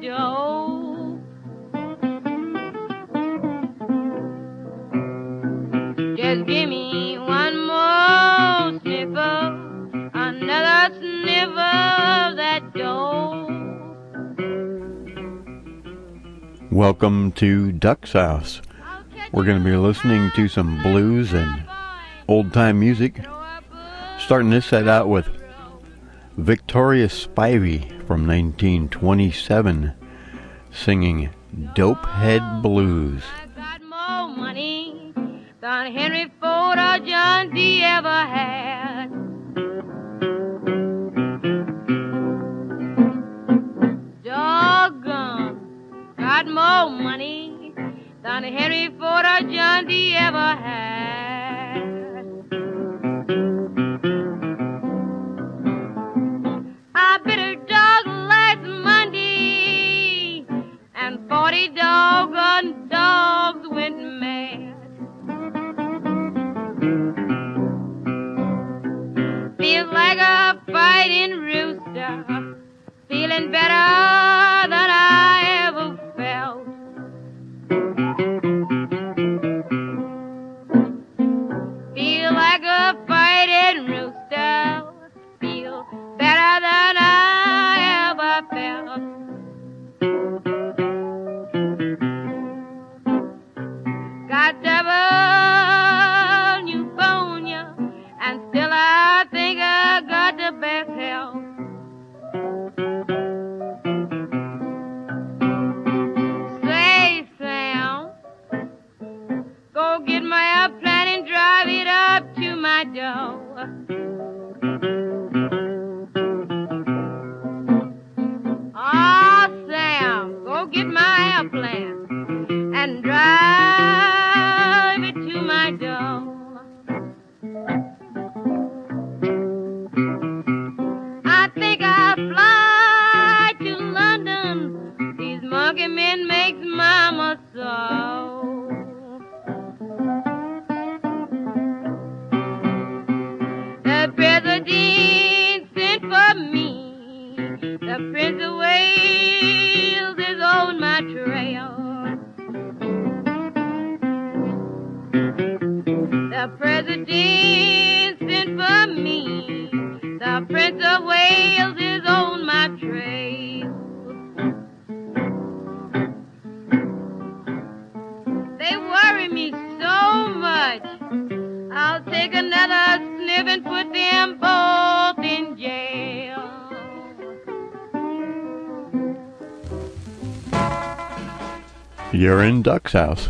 Joe. Just give me one more sniffle, another sniffle of that Joe. Welcome to Duck's House. We're going to be listening to some blues and old-time music. Starting this set out with Victoria Spivey from 1927 singing Dopehead Blues. I got more money than Henry Ford or John D. ever had. Doggone, got more money than Henry Ford or John D. ever had. I bit a dog last Monday, and 40 doggone dogs went mad. Feels like a fighting rooster, feeling better than I ever felt. Feel like a fighting rooster, feel better than I ever felt. Got double pneumonia, and still I think I got the best health. Say, Sam, go get my airplane and drive it up to my door. Oh, Sam, go get my airplane and drive it to my door. I think I'll fly to London. These monkey men makes mama so. The president sent for me. The Prince of Wales is on my trail. The president sent for me. The Prince of Wales is on my trail. They worry me so much. I'll take another sniff and put them both in jail. You're in Duck's House.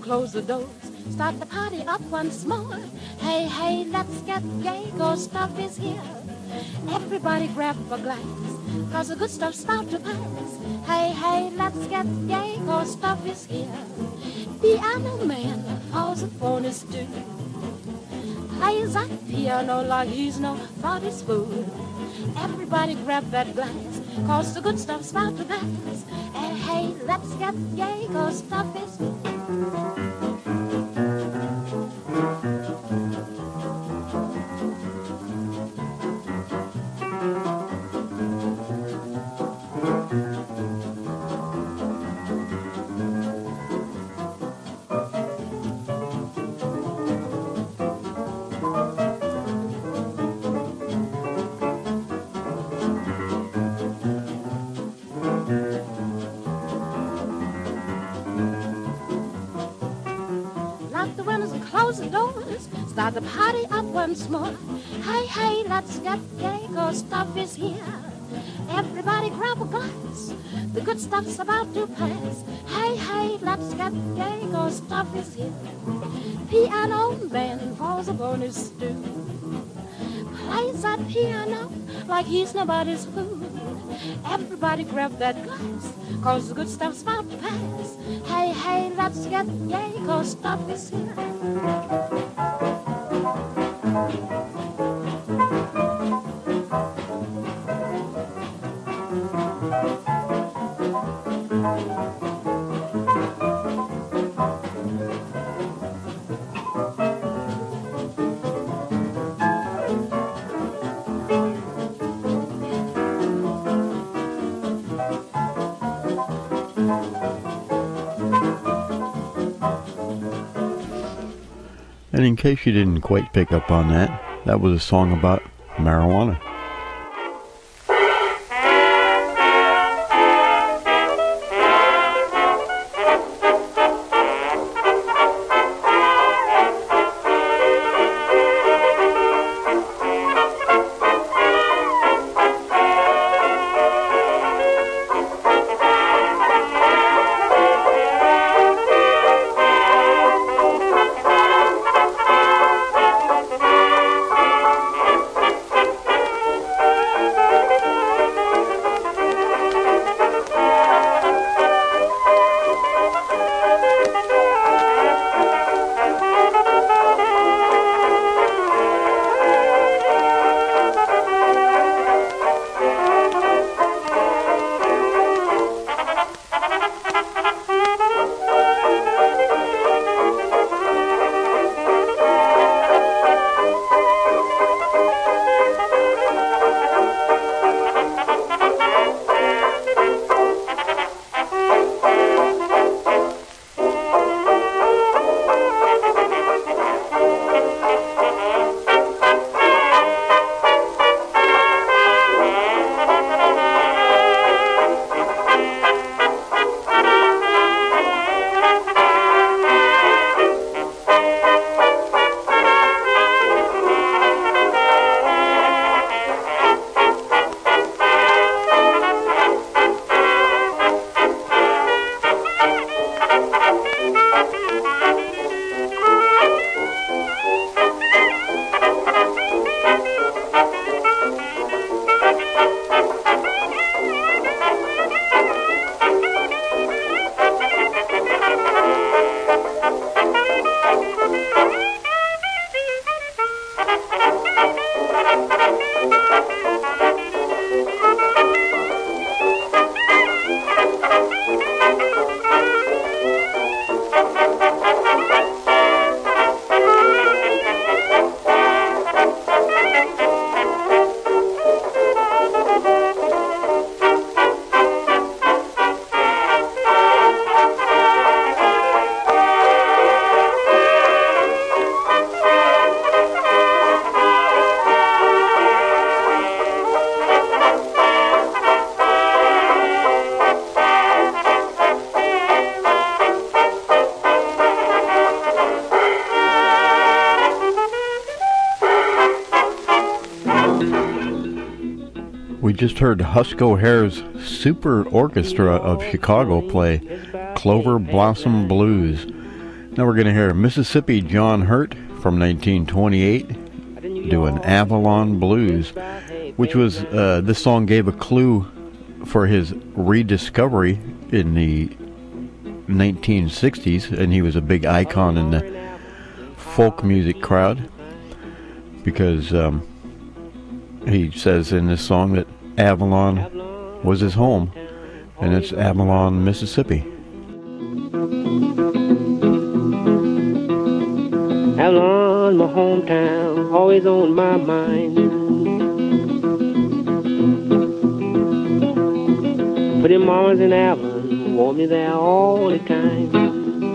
close the doors, start the party up once more. Hey, hey, let's get gay, 'cause stuff is here. Everybody grab a glass, 'cause the good stuff's about to pass. Hey, hey, let's get gay, 'cause stuff is here. Piano man falls upon his stool, plays that piano like he's nobody's fool. Everybody grab that glass, 'cause the good stuff's about to pass. Hey, hey, let's get gay, 'cause stuff is here. Start the party up once more. Hey, hey, let's get gay, 'cause stuff is here. Everybody grab a glass, the good stuff's about to pass. Hey, hey, let's get gay, 'cause stuff is here. Piano man falls upon his stool, plays that piano like he's nobody's fool. Everybody grab that glass, 'cause the good stuff's about to pass. Hey, hey, let's get gay, 'cause stuff is here. And in case you didn't quite pick up on that, that was a song about marijuana. We just heard Husk O'Hare's Super Orchestra of Chicago play Clover Blossom Blues. Now we're going to hear Mississippi John Hurt from 1928 doing Avalon Blues, which was, this song gave a clue for his rediscovery in the 1960s, and he was a big icon in the folk music crowd because he says in this song that Avalon was his home, and it's Avalon, Mississippi. Avalon, my hometown, always on my mind. But them mamas in Avalon want me there all the time.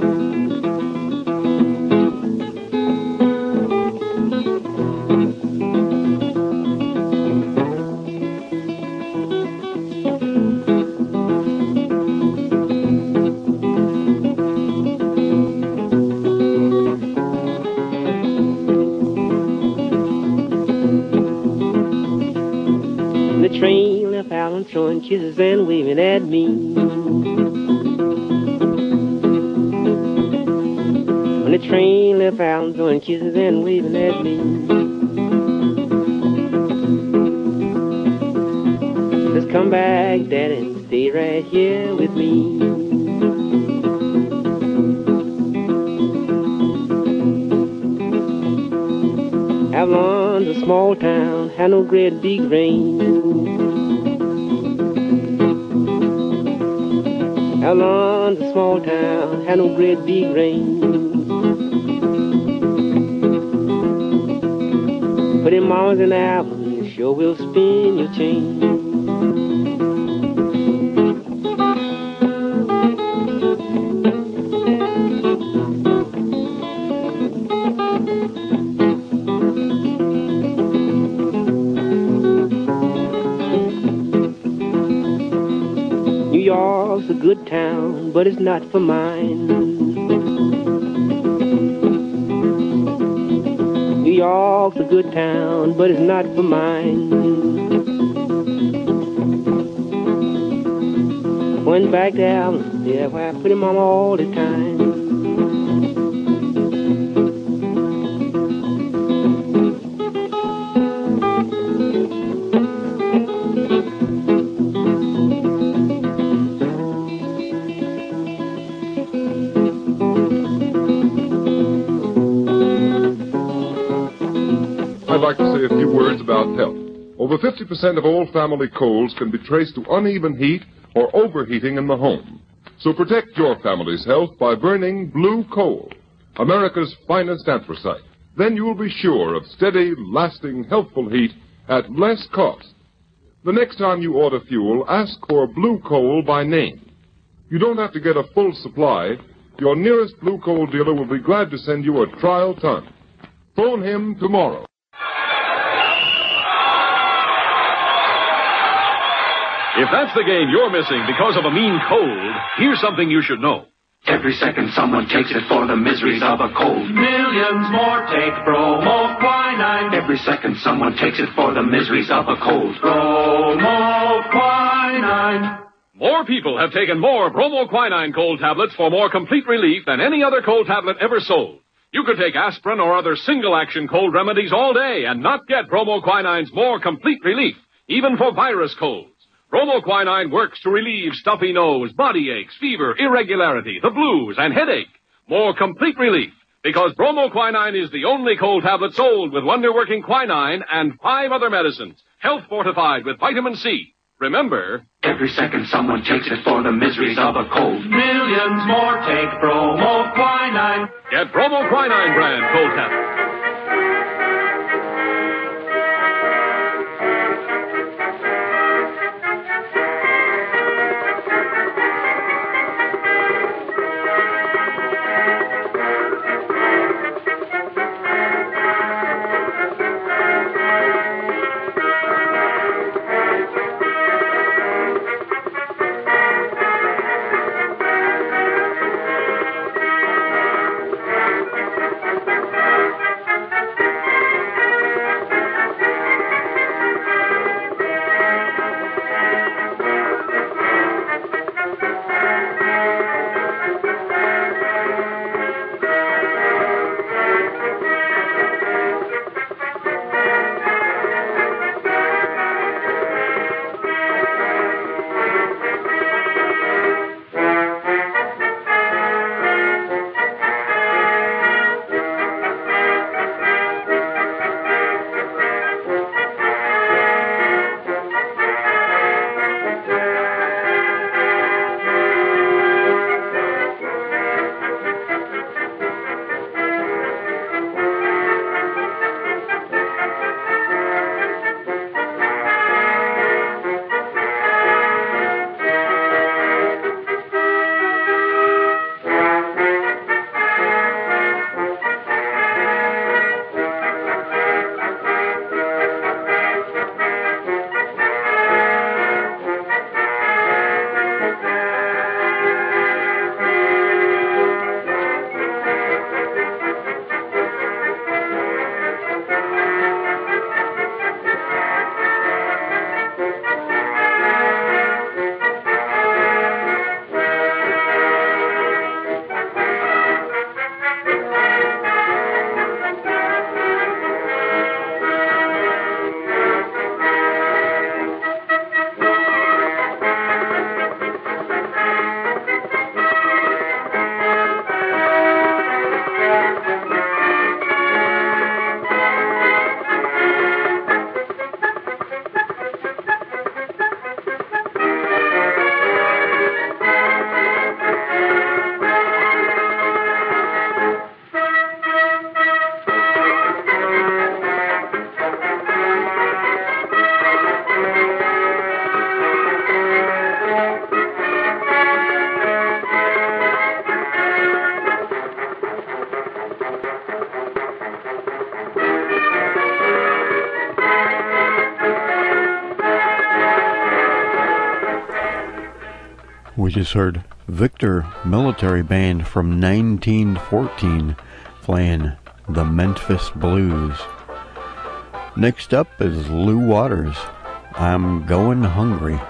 Train left Avalon throwing kisses and waving at me. When the train left Avalon throwing kisses and waving at me. Just come back, Daddy, and stay right here with me. Avalon's a small town, had no great big rain. Avalon's a small town, had no great big rain. But them mamas in Avalon sure will spin your chain. New York's a good town, but it's not for mine. New York's a good town, but it's not for mine. Went back to Avalon, yeah, where I put him on all the time. I'd like to say a few words about health. Over 50% of all family colds can be traced to uneven heat or overheating in the home. So protect your family's health by burning blue coal, America's finest anthracite. Then you'll be sure of steady, lasting, healthful heat at less cost. The next time you order fuel, ask for blue coal by name. You don't have to get a full supply. Your nearest blue coal dealer will be glad to send you a trial ton. Phone him tomorrow. If that's the game you're missing because of a mean cold, here's something you should know. Every second someone takes it for the miseries of a cold. Millions more take bromoquinine. Every second someone takes it for the miseries of a cold. Bromoquinine. More people have taken more bromoquinine cold tablets for more complete relief than any other cold tablet ever sold. You could take aspirin or other single-action cold remedies all day and not get bromoquinine's more complete relief, even for virus colds. Bromoquinine works to relieve stuffy nose, body aches, fever, irregularity, the blues, and headache. More complete relief, because bromoquinine is the only cold tablet sold with wonder-working quinine and 5 other medicines, health fortified with vitamin C. Remember, every second someone takes it for the miseries of a cold. Millions more take bromoquinine. Get bromoquinine brand cold tablet. We just heard Victor Military Band from 1914 playing the Memphis Blues. Next up is Lou Waters, I'm Going Hungry.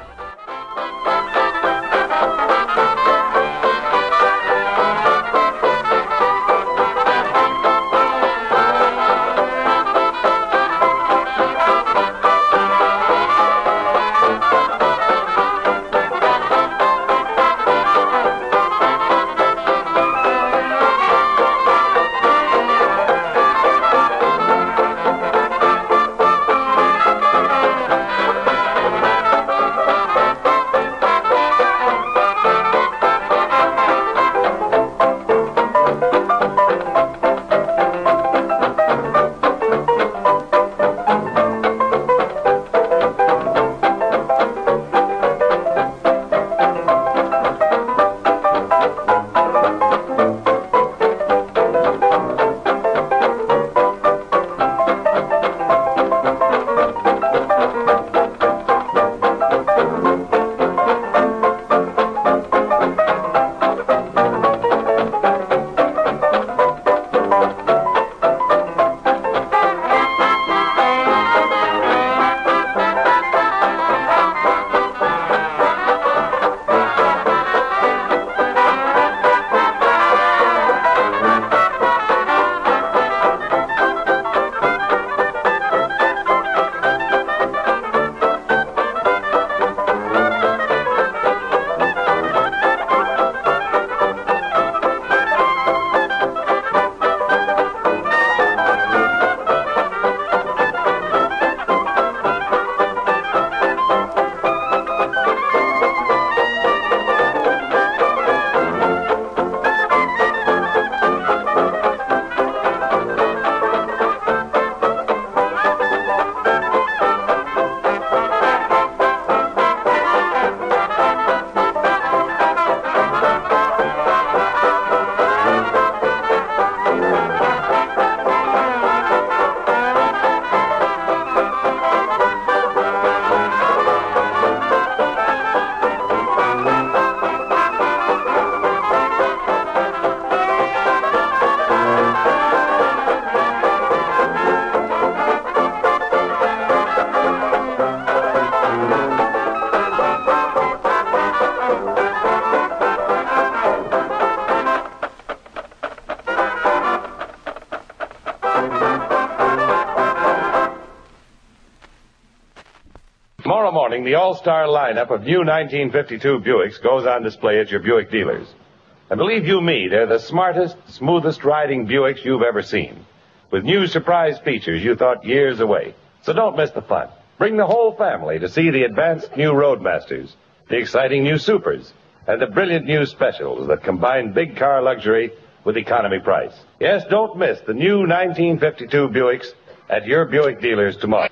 Tomorrow morning, the all-star lineup of new 1952 Buicks goes on display at your Buick dealers. And believe you me, they're the smartest, smoothest riding Buicks you've ever seen, with new surprise features you thought years away. So don't miss the fun. Bring the whole family to see the advanced new Roadmasters, the exciting new Supers, and the brilliant new Specials that combine big car luxury with economy price. Yes, don't miss the new 1952 Buicks at your Buick dealers tomorrow.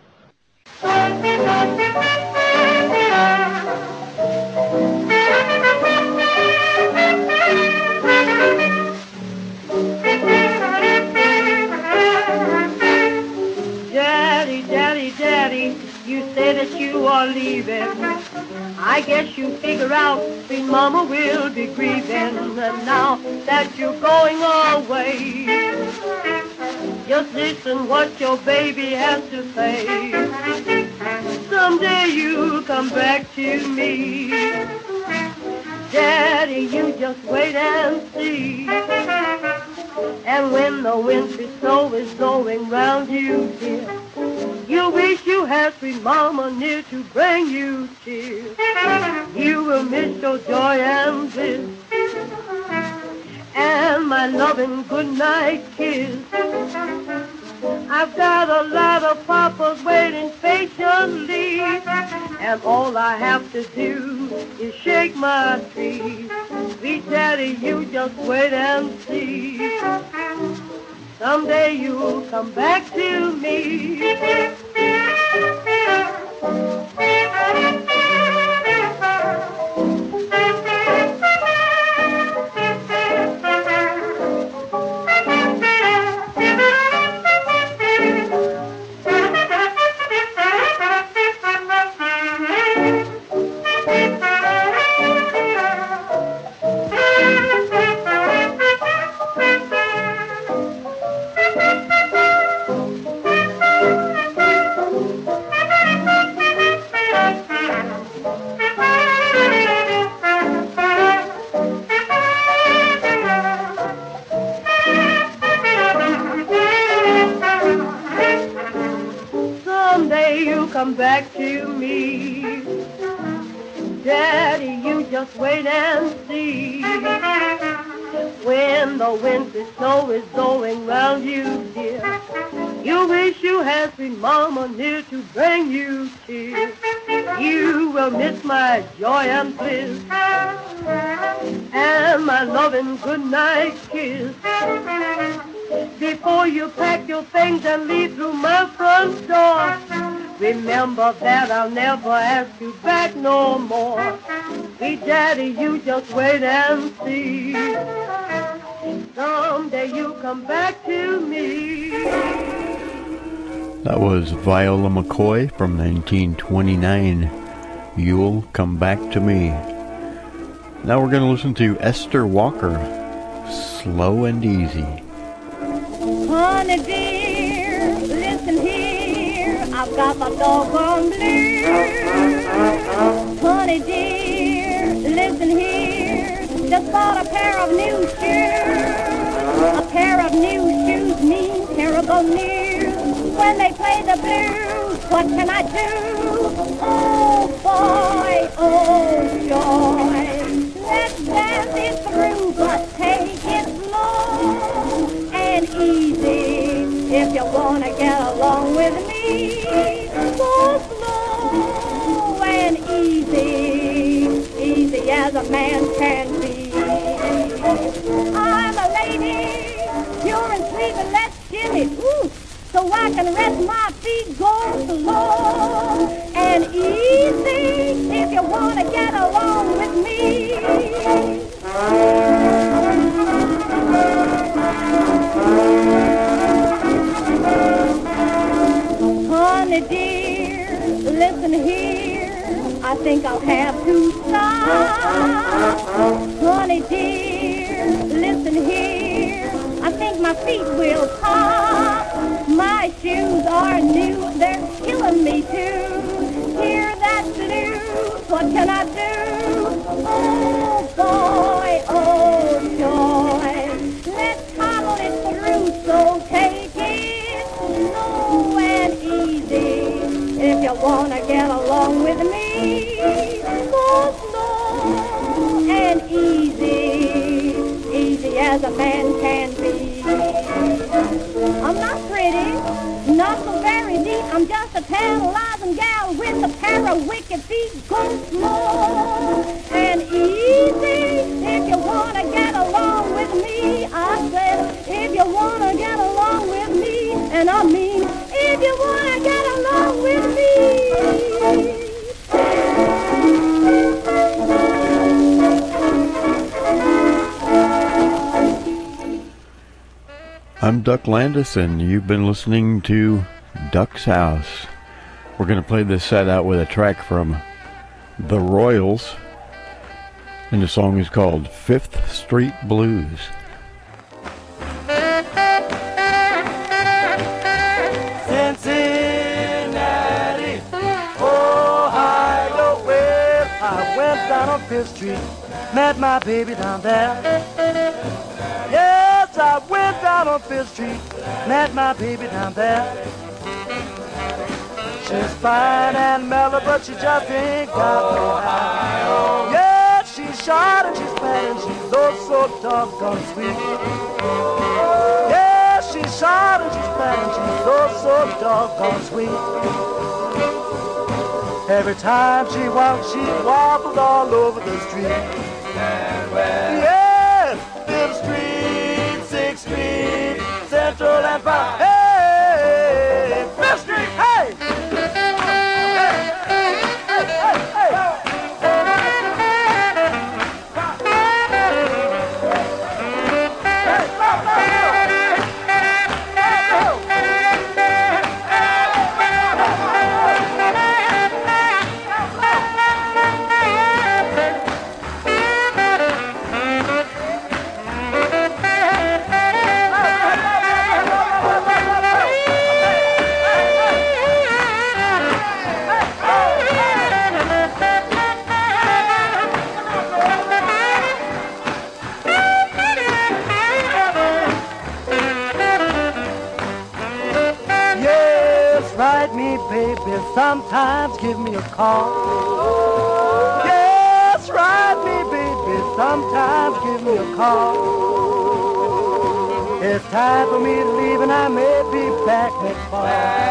Daddy, you say that you are leaving. I guess you figure out sweet mama will be grieving. And now that you're going away, just listen what your baby has to say. Someday you'll come back to me. Daddy, you just wait and see. And when the wintry snow is blowing round you, dear, you wish you had sweet mama near to bring you cheer. You will miss your joy and bliss, and my loving goodnight kiss. I've got a lot of papas waiting patiently, and all I have to do is shake my tree. Sweet daddy, you just wait and see. Someday you'll come back to me. back to me. Daddy, you just wait and see. When the winter snow is blowing round you, dear, you wish you had sweet mama near to bring you cheer. You will miss my joy and bliss, and my loving goodnight kiss. Before you pack your things and leave through my front door, remember that I'll never ask you back no more. Sweet daddy, you just wait and see. Someday you come back to me. That was Viola McCoy from 1929. You'll Come Back to Me. Now we're going to listen to Esther Walker, Slow and Easy. Honey dear, listen here, I've got my doggone blues. Honey dear, listen here, just bought a pair of new shoes. A pair of new shoes mean terrible news. When they play the blues, what can I do? Oh boy, oh joy, let's dance it through, but take it slow and easy. If you want to get along with me, go slow and easy, easy as a man can be. I'm a lady, pure and sweet and less shimmy, ooh, so I can rest my feet, go slow and easy. If you want to get along with me. Honey dear, listen here, I think I'll have to stop. Honey dear, listen here, I think my feet will pop. My shoes are new, they're killing me too. Hear that blues, what can I do? Oh boy, oh joy, let's hobble it through, so take it slow and easy. If you want to get along with me, go slow and easy, easy as a man can be. I'm not pretty, not so very neat, I'm just a tantalizing gal with a pair of wicked feet. Go slow and easy if you want to get along with me. I said, if you want to get along with me, and I mean, if you want to get along with me. I'm Duck Landis, and you've been listening to Duck's House. We're going to play this set out with a track from The Royals, and the song is called Fifth Street Blues. Cincinnati, Ohio, well, I went down on Fifth Street, met my baby down there. Yes, I went down on Fifth Street, met my baby down there. She's fine and mellow, but she just ain't got no eye. Yeah, she's short and she's fat and she's oh so doggone sweet. Yeah, she's short and she's fat and she's oh so doggone sweet. Every time she walks, she wobbles all over the street. Yeah, 5th Street, 6th Street, Central and Park. Hey, 5th Street, hey! sometimes give me a call. Yes, ride me, baby, sometimes give me a call. It's time for me to leave and I may be back next fall.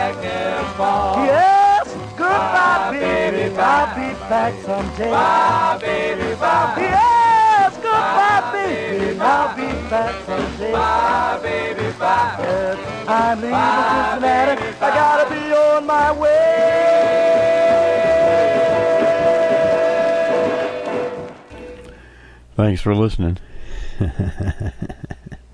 Yes, goodbye, baby, I'll be back someday. Bye, baby, bye. Yes, goodbye, baby, I'll be back someday. Bye, baby, bye. Yes, I'm leaving Cincinnati, I gotta be on my way. Thanks for listening.